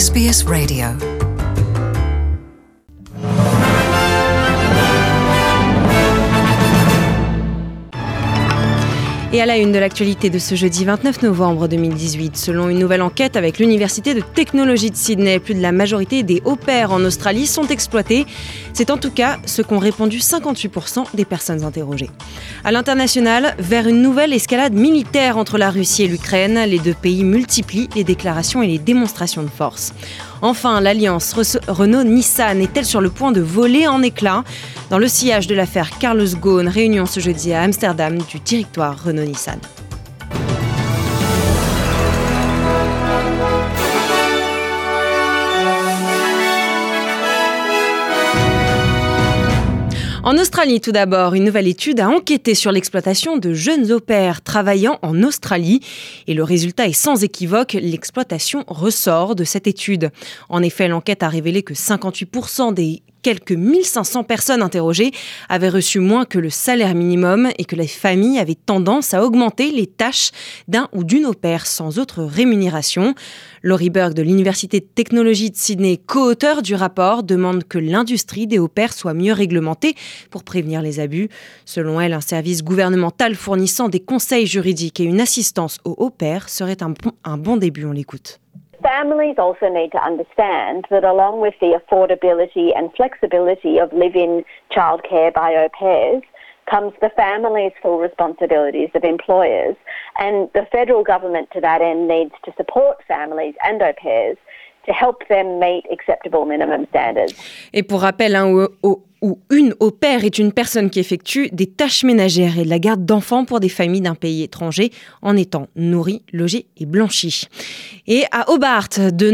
SBS Radio. Et à la une de l'actualité de ce jeudi 29 novembre 2018, selon une nouvelle enquête avec l'Université de technologie de Sydney, plus de la majorité des au-pairs en Australie sont exploités. C'est en tout cas ce qu'ont répondu 58% des personnes interrogées. À l'international, vers une nouvelle escalade militaire entre la Russie et l'Ukraine, les deux pays multiplient les déclarations et les démonstrations de force. Enfin, l'alliance Renault-Nissan est-elle sur le point de voler en éclats ? Dans le sillage de l'affaire Carlos Ghosn, réunion ce jeudi à Amsterdam du directoire Renault-Nissan. En Australie, tout d'abord, une nouvelle étude a enquêté sur l'exploitation de jeunes au-pairs travaillant en Australie. Et le résultat est sans équivoque, l'exploitation ressort de cette étude. En effet, l'enquête a révélé que 58% des quelques 1500 personnes interrogées avaient reçu moins que le salaire minimum et que les familles avaient tendance à augmenter les tâches d'un ou d'une au-pair sans autre rémunération. Laurie Burke de l'Université de technologie de Sydney, co-auteur du rapport, demande que l'industrie des au-pairs soit mieux réglementée pour prévenir les abus. Selon elle, un service gouvernemental fournissant des conseils juridiques et une assistance aux au-pairs serait un bon début. On l'écoute. Families also need to understand that along with the affordability and flexibility of live-in childcare by au pairs comes the family's full responsibilities of employers, and the federal government to that end needs to support families and au pairs to help them meet acceptable minimum standards. Et pour rappel, où une au-pair est une personne qui effectue des tâches ménagères et de la garde d'enfants pour des familles d'un pays étranger en étant nourrie, logée et blanchie. Et à Hobart, a de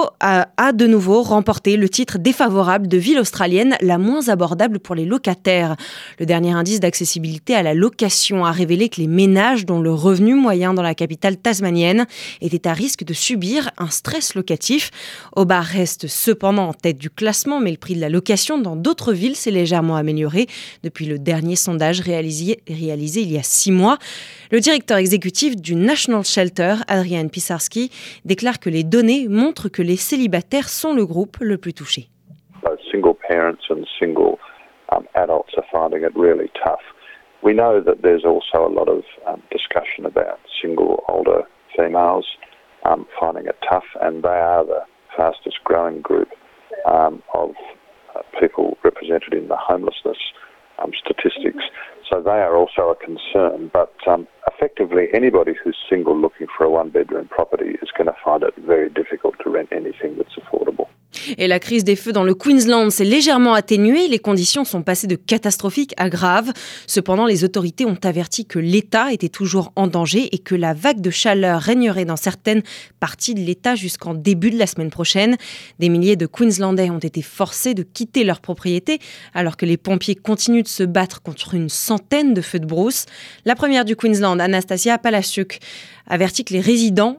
nouveau remporté le titre défavorable de ville australienne la moins abordable pour les locataires. Le dernier indice d'accessibilité à la location a révélé que les ménages dont le revenu moyen dans la capitale tasmanienne était à risque de subir un stress locatif. Hobart reste cependant en tête du classement, mais le prix de la location dans d'autres villes s'est légèrement amélioré depuis le dernier sondage réalisé il y a 6 mois. Le directeur exécutif du National Shelter, Adrian Pisarski, déclare que les données montrent que les célibataires sont le groupe le plus touché. Single parents and single adults are finding it really tough. We know that there's also a lot of discussion about single older females finding it tough, and they are the fastest growing group of people represented in the homelessness statistics. So they are also a concern, but effectively anybody who's single looking for a one-bedroom property is going to find it very difficult to rent anything that's affordable. Et la crise des feux dans le Queensland s'est légèrement atténuée. Les conditions sont passées de catastrophiques à graves. Cependant, les autorités ont averti que l'État était toujours en danger et que la vague de chaleur régnerait dans certaines parties de l'État jusqu'en début de la semaine prochaine. Des milliers de Queenslandais ont été forcés de quitter leurs propriétés alors que les pompiers continuent de se battre contre une centaine de feux de brousse. La première du Queensland, Anastasia Palaszczuk, avertit les résidents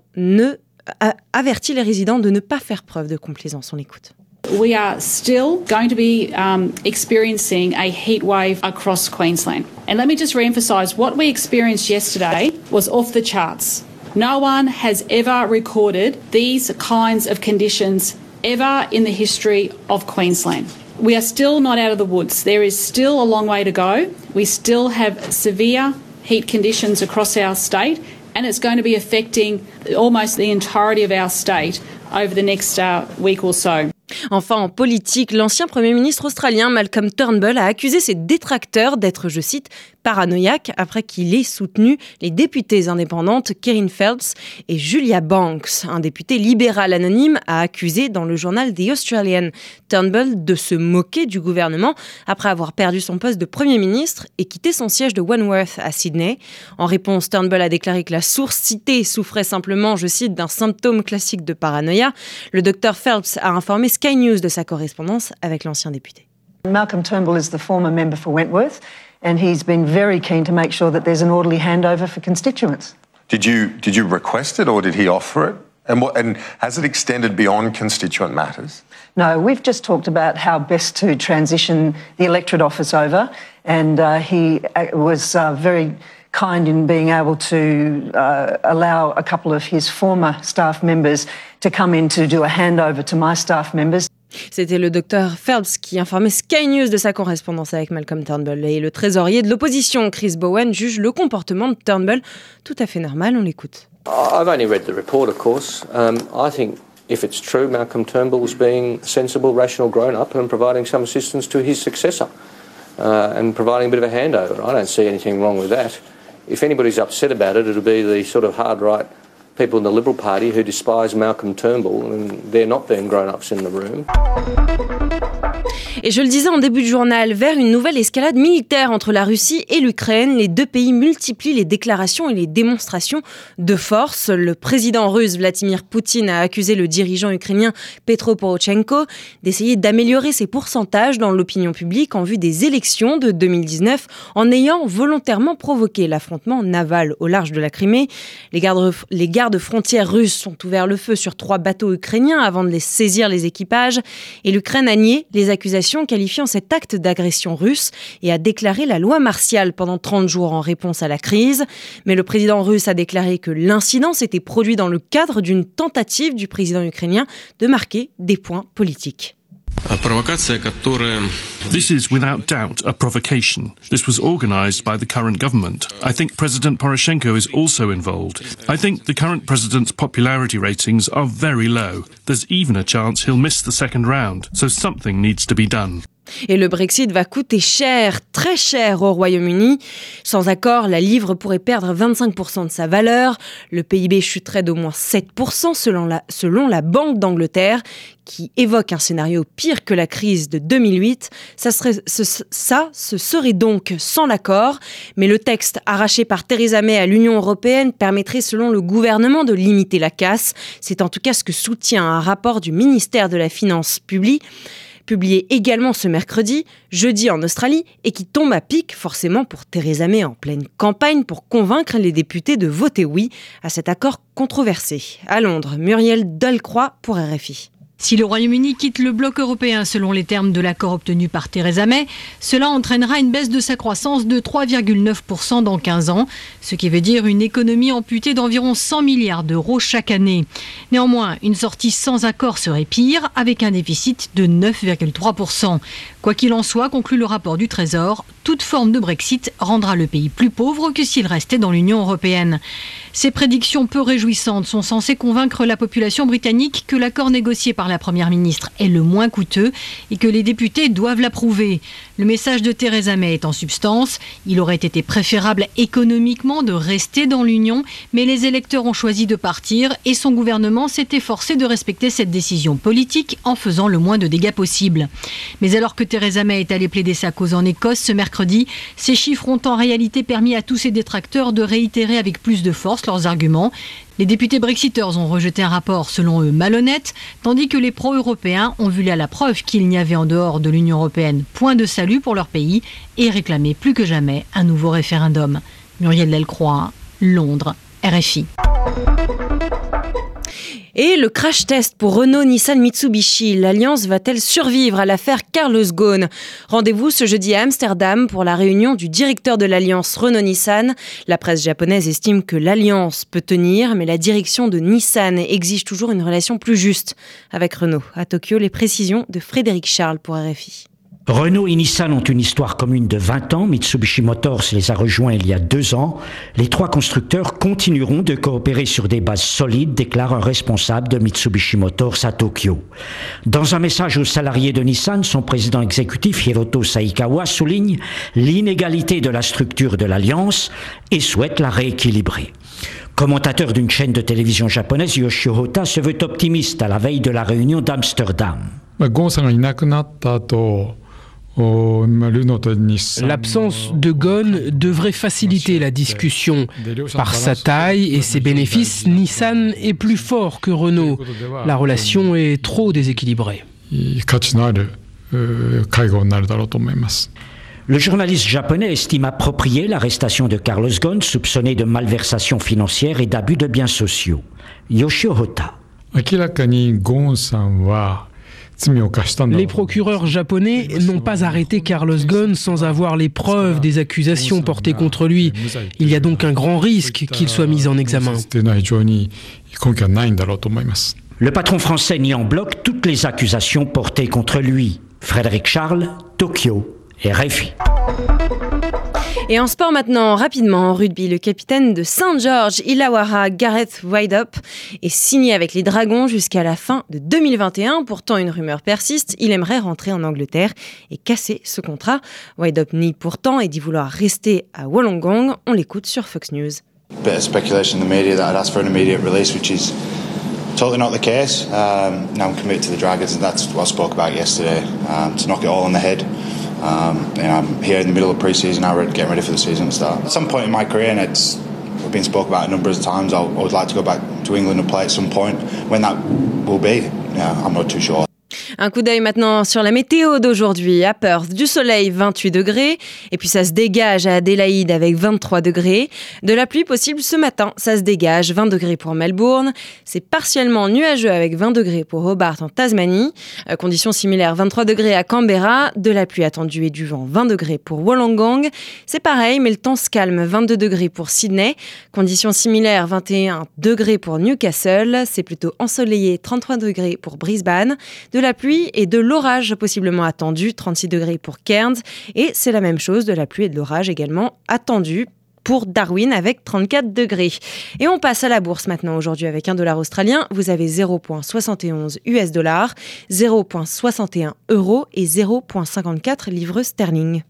de ne pas faire preuve de complaisance. On l'écoute. We are still going to be experiencing a heat wave across Queensland. And let me just re-emphasise, what we experienced yesterday was off the charts. No one has ever recorded these kinds of conditions ever in the history of Queensland. We are still not out of the woods. There is still a long way to go. We still have severe heat conditions across our state, and it's going to be affecting almost the entirety of our state over the next week or so. Enfin, en politique, l'ancien Premier ministre australien Malcolm Turnbull a accusé ses détracteurs d'être, je cite, paranoïaques après qu'il ait soutenu les députées indépendantes Kerryn Phelps et Julia Banks. Un député libéral anonyme a accusé dans le journal The Australian Turnbull de se moquer du gouvernement après avoir perdu son poste de Premier ministre et quitté son siège de Wanworth à Sydney. En réponse, Turnbull a déclaré que la source citée souffrait simplement, je cite, d'un symptôme classique de paranoïa. Le docteur Phelps a informé Sky News de sa correspondance avec l'ancien député. Malcolm Turnbull is the former member for Wentworth, and he's been very keen to make sure that there's an orderly handover for constituents. Did you request it, or did he offer it? And has it extended beyond constituent matters? No, we've just talked about how best to transition the electorate office over, and he was very kind in being able to allow a couple of his former staff members to come in to do a handover to my staff members. C'était le docteur Phelps qui informait Sky News de sa correspondance avec Malcolm Turnbull. Et le trésorier de l'opposition, Chris Bowen, juge le comportement de Turnbull tout à fait normal. On l'écoute. I've only read the report, of course. I think if it's true, Malcolm Turnbull's being a sensible, rational grown-up and providing some assistance to his successor and providing a bit of a handover. I don't see anything wrong with that. If anybody's upset about it, it'll be the sort of hard-right people in the Liberal Party who despise Malcolm Turnbull, and they're not being grown-ups in the room. Et je le disais en début de journal, vers une nouvelle escalade militaire entre la Russie et l'Ukraine, les deux pays multiplient les déclarations et les démonstrations de force. Le président russe Vladimir Poutine a accusé le dirigeant ukrainien Petro Poroshenko d'essayer d'améliorer ses pourcentages dans l'opinion publique en vue des élections de 2019 en ayant volontairement provoqué l'affrontement naval au large de la Crimée. Les gardes frontières russes ont ouvert le feu sur 3 bateaux ukrainiens avant de les saisir les équipages et l'Ukraine a nié les accusations qualifiant cet acte d'agression russe et a déclaré la loi martiale pendant 30 jours en réponse à la crise. Mais le président russe a déclaré que l'incident s'était produit dans le cadre d'une tentative du président ukrainien de marquer des points politiques. This is without doubt a provocation. This was organised by the current government. I think President Poroshenko is also involved. I think the current president's popularity ratings are very low. There's even a chance he'll miss the second round, so something needs to be done. Et le Brexit va coûter cher, très cher au Royaume-Uni. Sans accord, la livre pourrait perdre 25% de sa valeur. Le PIB chuterait d'au moins 7% selon la Banque d'Angleterre, qui évoque un scénario pire que la crise de 2008. Ce serait donc sans l'accord. Mais le texte arraché par Theresa May à l'Union européenne permettrait, selon le gouvernement, de limiter la casse. C'est en tout cas ce que soutient un rapport du ministère de la Finance publié également ce mercredi, jeudi en Australie, et qui tombe à pic forcément pour Theresa May en pleine campagne pour convaincre les députés de voter oui à cet accord controversé. À Londres, Muriel Delcroix pour RFI. Si le Royaume-Uni quitte le bloc européen selon les termes de l'accord obtenu par Theresa May, cela entraînera une baisse de sa croissance de 3,9% dans 15 ans, ce qui veut dire une économie amputée d'environ 100 milliards d'euros chaque année. Néanmoins, une sortie sans accord serait pire, avec un déficit de 9,3%. Quoi qu'il en soit, conclut le rapport du Trésor, toute forme de Brexit rendra le pays plus pauvre que s'il restait dans l'Union européenne. Ces prédictions peu réjouissantes sont censées convaincre la population britannique que l'accord négocié par la Première ministre est le moins coûteux et que les députés doivent l'approuver. Le message de Theresa May est en substance. Il aurait été préférable économiquement de rester dans l'Union, mais les électeurs ont choisi de partir et son gouvernement s'est efforcé de respecter cette décision politique en faisant le moins de dégâts possible. Mais alors que Theresa May est allée plaider sa cause en Écosse ce mercredi, ces chiffres ont en réalité permis à tous ses détracteurs de réitérer avec plus de force leurs arguments. Les députés brexiteurs ont rejeté un rapport selon eux malhonnête, tandis que les pro-européens ont vu là la preuve qu'il n'y avait en dehors de l'Union européenne point de salut pour leur pays et réclamaient plus que jamais un nouveau référendum. Muriel Delcroix, Londres, RFI. Et le crash test pour Renault, Nissan, Mitsubishi. L'Alliance va-t-elle survivre à l'affaire Carlos Ghosn ? Rendez-vous ce jeudi à Amsterdam pour la réunion du directeur de l'Alliance Renault-Nissan. La presse japonaise estime que l'Alliance peut tenir, mais la direction de Nissan exige toujours une relation plus juste avec Renault. À Tokyo, les précisions de Frédéric Charles pour RFI. Renault et Nissan ont une histoire commune de 20 ans. Mitsubishi Motors les a rejoints il y a 2 ans. Les 3 constructeurs continueront de coopérer sur des bases solides, déclare un responsable de Mitsubishi Motors à Tokyo. Dans un message aux salariés de Nissan, son président exécutif Hiroto Saikawa souligne l'inégalité de la structure de l'Alliance et souhaite la rééquilibrer. Commentateur d'une chaîne de télévision japonaise, Yoshio Hota se veut optimiste à la veille de la réunion d'Amsterdam. L'absence de Ghosn devrait faciliter la discussion. Par sa taille et ses bénéfices, Nissan est plus fort que Renault. La relation est trop déséquilibrée. Le journaliste japonais estime appropriée l'arrestation de Carlos Ghosn, soupçonné de malversation financière et d'abus de biens sociaux. Yoshio Hota. Les procureurs japonais n'ont pas arrêté Carlos Ghosn sans avoir les preuves des accusations portées contre lui. Il y a donc un grand risque qu'il soit mis en examen. Le patron français nie en bloc toutes les accusations portées contre lui. Frédéric Charles, Tokyo, RFI. Et en sport maintenant, rapidement en rugby, le capitaine de Saint-Georges, Illawarra, Gareth Widdop, est signé avec les Dragons jusqu'à la fin de 2021. Pourtant, une rumeur persiste, il aimerait rentrer en Angleterre et casser ce contrat. Widdop nie pourtant et dit vouloir rester à Wollongong. On l'écoute sur Fox News. Bit of speculation in the media that I'd asked for an immediate release, which is totally not the case. Now I'm committed to the Dragons, and that's what I spoke about yesterday, to knock it all on the head. I'm here in the middle of pre-season now, getting ready for the season to start. At some point in my career, and we've been spoke about a number of times, I would like to go back to England and play at some point. When that will be, I'm not too sure. Un coup d'œil maintenant sur la météo d'aujourd'hui. À Perth, du soleil, 28 degrés. Et puis ça se dégage à Adélaïde avec 23 degrés. De la pluie possible ce matin, ça se dégage, 20 degrés pour Melbourne. C'est partiellement nuageux avec 20 degrés pour Hobart en Tasmanie. Conditions similaires, 23 degrés à Canberra. De la pluie attendue et du vent, 20 degrés pour Wollongong. C'est pareil, mais le temps se calme, 22 degrés pour Sydney. Conditions similaires, 21 degrés pour Newcastle. C'est plutôt ensoleillé, 33 degrés pour Brisbane. De la pluie et de l'orage possiblement attendu, 36 degrés pour Cairns. Et c'est la même chose, de la pluie et de l'orage également attendu pour Darwin avec 34 degrés. Et on passe à la bourse maintenant aujourd'hui avec $1 australien. Vous avez 0,71 US dollars, 0,61 euros et 0,54 livres sterling.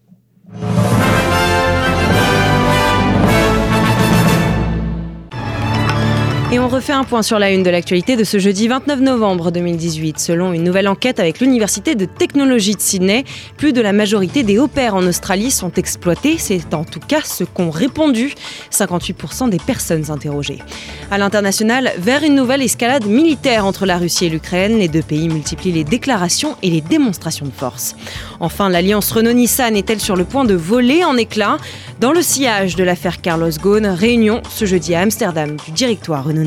Et on refait un point sur la une de l'actualité de ce jeudi 29 novembre 2018. Selon une nouvelle enquête avec l'Université de technologie de Sydney, plus de la majorité des au-pairs en Australie sont exploités. C'est en tout cas ce qu'ont répondu 58% des personnes interrogées. À l'international, vers une nouvelle escalade militaire entre la Russie et l'Ukraine, les deux pays multiplient les déclarations et les démonstrations de force. Enfin, l'alliance Renault-Nissan est-elle sur le point de voler en éclats ? Dans le sillage de l'affaire Carlos Ghosn, réunion ce jeudi à Amsterdam du directoire Renault-Nissan.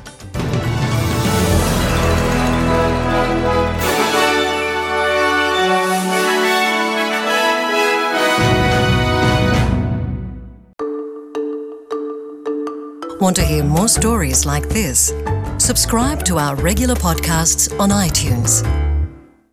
Want to hear more stories like this? Subscribe to our regular podcasts on iTunes.